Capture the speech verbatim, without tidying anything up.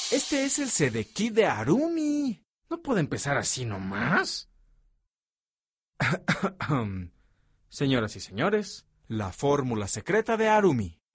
Este es el Sedequí de Arumi. ¿No puede empezar así nomás? Señoras y señores, la fórmula secreta de Arumi.